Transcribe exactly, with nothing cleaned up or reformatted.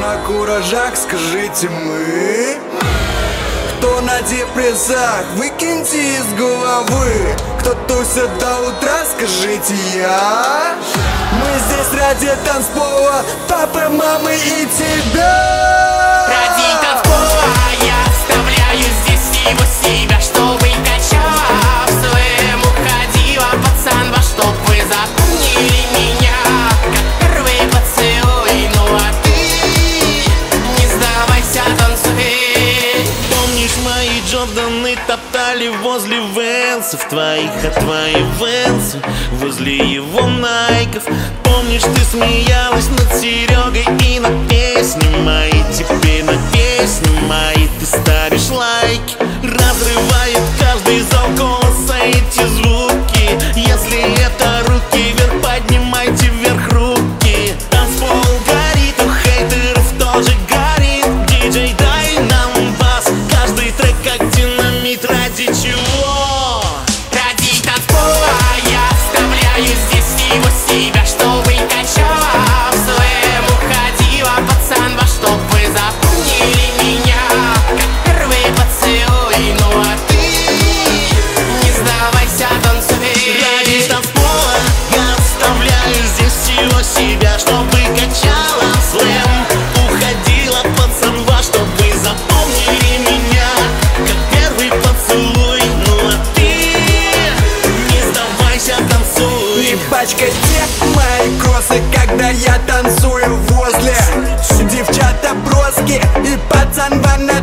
на куражах, скажите мы. Кто на депрессах, выкиньте из головы. Кто тусит до утра, скажите я. Мы здесь ради танцпола, папы, мамы и тебя. Ради танцпола я оставляю здесь его себя, чтобы качала в своем уходила пацан, во чтоб вы запомнили меня, как первый поцелуй. Ну а ты не сдавайся, танцуй. Помнишь, мои Джорданы топтали возле Венсов твоих, а твои Венсы возле его Найков. Помнишь, ты смеялась над Серегой и на песни мои. Теперь на песни мои ты ставишь лайки. Разрывает каждый зал голоса эти звуки. Если это руки вверх, поднимайте вверх руки. Танцпол горит, у хейтеров тоже горит. Диджей, дай нам бас, каждый трек как динамит. Ради чего? Ради танцпола я оставляю здесь его себя, чтобы качала в своем уходила пацан, во чтоб вы запомнили меня, как первый поцелуй. Ну а ты не сдавайся, танцуй. Ради танцпола я оставляю здесь его себя, чтобы качала слэм. Уходила пацан, во чтоб вы запомнили меня, как первый поцелуй. Ну а ты не сдавайся, танцуй. Не пачкайте мои кросы, когда я танцую возле девчата броски и пацан в